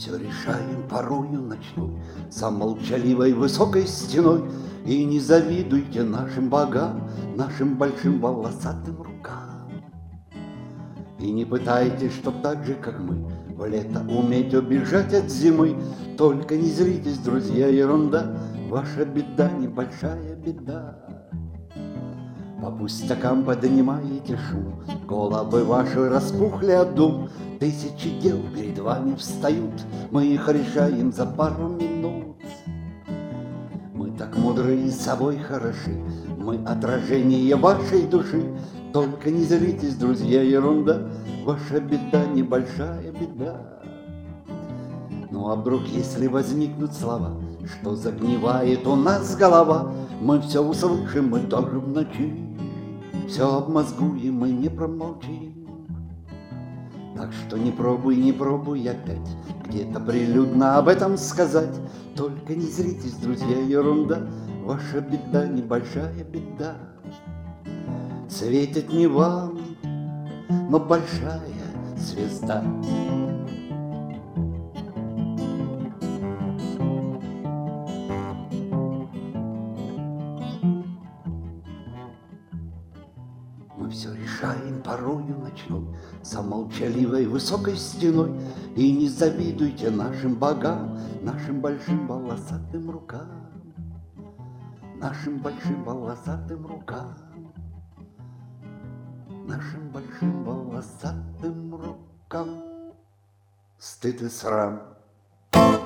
все решаем порою ночной, за молчаливой высокой стеной. И не завидуйте нашим богам, нашим большим волосатым рукам. И не пытайтесь, чтоб так же, как мы, в лето уметь убежать от зимы. Только не зритесь, друзья, ерунда, ваша беда небольшая беда. По пустякам поднимаете шум, головы ваши распухли от дум. Тысячи дел перед вами встают, мы их решаем за пару минут. Мы так мудры и собой хороши, мы отражение вашей души. Только не злитесь, друзья, ерунда, ваша беда небольшая беда. Ну а вдруг, если возникнут слова, что загнивает у нас голова, мы все услышим, мы тоже в ночи, все обмозгуем, мы не промолчим. Так что не пробуй опять где-то прилюдно об этом сказать. Только не зритесь, друзья, ерунда, ваша беда небольшая беда. Светит не вам, но большая звезда. Мы все решаем порою ночной, за молчаливой высокой стеной. И не завидуйте нашим богам, нашим большим волосатым рукам, нашим большим волосатым рукам, нашим большим волосатым рукам. Стыд и срам.